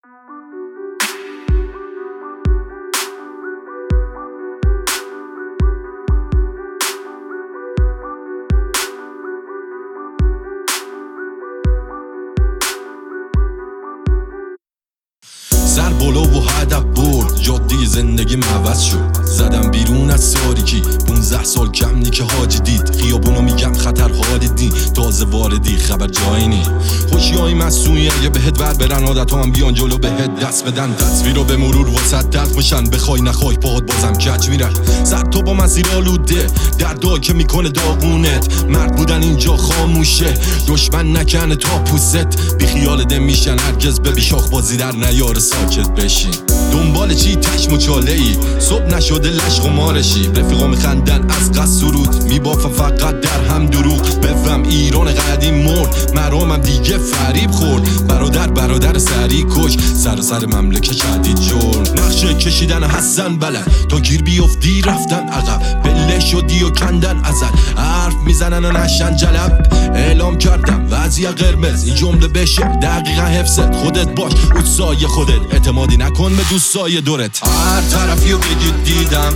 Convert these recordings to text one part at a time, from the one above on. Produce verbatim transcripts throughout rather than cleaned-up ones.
سر بالا و هدف برد، جاده زندگی عوض شد. زدم بیرون از تاریکی، پونزده سال کم نی که حاجی دید. خیابونو میگم خطر حالیدی، تازه واردی خبر جایی نی. خوشیای مسئولی اگه بهت ور برن، عادت هم بیان جلو بهت دست بدن. تصویر رو به مرور واسط دلق میشن، بخوای نخوای پاهات بازم کج میرن. سر تو با مسیر آلوده، دردایی که میکنه داغونت. مرد بودن اینجا خاموشه، دشمن نکنه تا پوست. بی خیال دم میشن هرگز به بیشاخ بازی در نیار. ساکت بشین، دنبال چی تشم و چاله ای؟ صبح نشده لشق و مارشی. رفیقا میخندن از قصد سرود، میبافن فقط در هم دروغ. بفهم ایران قدیم مرد، مرامم دیگه فریب خورد. برادر برادر سری کش، سر سر مملکه شدید جرم. نقشه کشیدن حسن بلد، تا گیر بیفتی رفتن عقب. بله شدی و کندن ازل، حرف میزنن و نشن جلب. اعلام کردم وضعیت قرمز، این جمله بشه دقیقا حفظت. خودت باش اوتسای خودت، اعتمادی نکن به دوستای دورت. هر طرفیو بگید دیدم،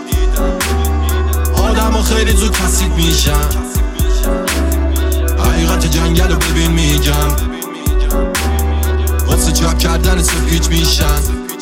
آدم ها خیلی زود کسید میشن. حقیقت جنگل رو ببین میگم، واسه چاپ کردن سپیچ میشن.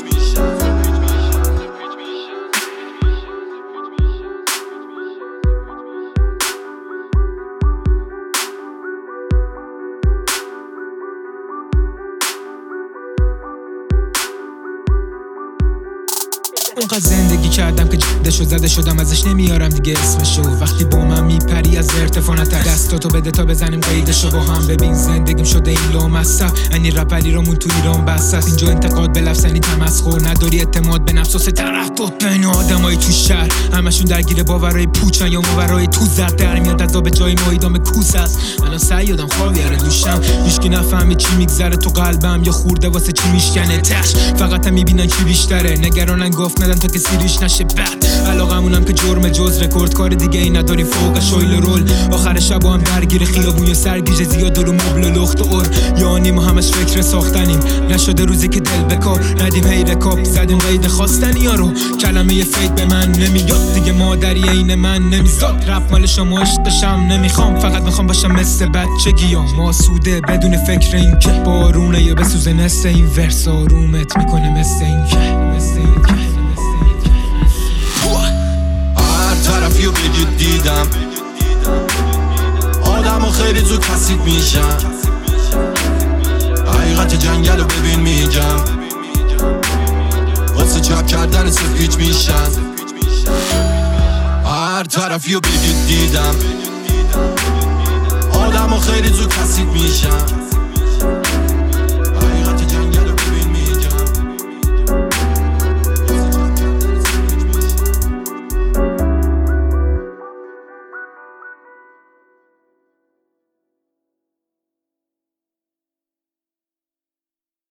اونقدر زندگی کردم که جدشو زده شدم، ازش نمیارم دیگه اسمشو. وقتی با من میپری از ارتفاع نترس، دستاتو بده تا بزنیم قیدشو با هم. ببین زندگیم شده این لامصب، یعنی رپلی رامون تو ایران بس است. اینجا انتقاد به لفظ یعنی تمسخر، نداری اعتماد به نفس و تردد بین آدمای تو شهر. همشون درگیر باورای پوچن یا ماورای تو زرد. در میاد از آب جای ما ایدام کوس است. الان سعی یادم خوابیاره دوشم، هیچکی نفهمه چی میگذره تو قلبم، یا خورده واسه چی میشکنه تش. فقط هم میبینن چی بیشتره، نگرانن گفت ندن تا کسی ریش نشه بد. علاقمونم که جرم جز رکورد، کار دیگه ای نداریم فوق شویل رول. آخر شب هم درگیر خیابون یا سرگیج زیاد رو مبل و لخت اور. یعنی ما همش فکر ساختنیم، نشده روزی که دل بکار ندیم. هی رکاب زدیم قید خواستنی ها رو، کلمه فیک به من نمیاد دیگه. مادری این من نمیزاد، رپ مال شما عشقشم نمیخوام. فقط میخوام باشم مثل بچگیام، آسوده بدون فکر این که بارونه یا بسوزه نسل. این ورس آرومت میکنه مثل این که مثل این که طرفیو بگید دیدم، آدم ها خیلی زود کسید میشن. حقیقت جنگل رو ببین میگم، واسه چاپ کردن سپیچ میشن. هر طرفیو بگید دیدم، آدم ها خیلی زود کسید میشن.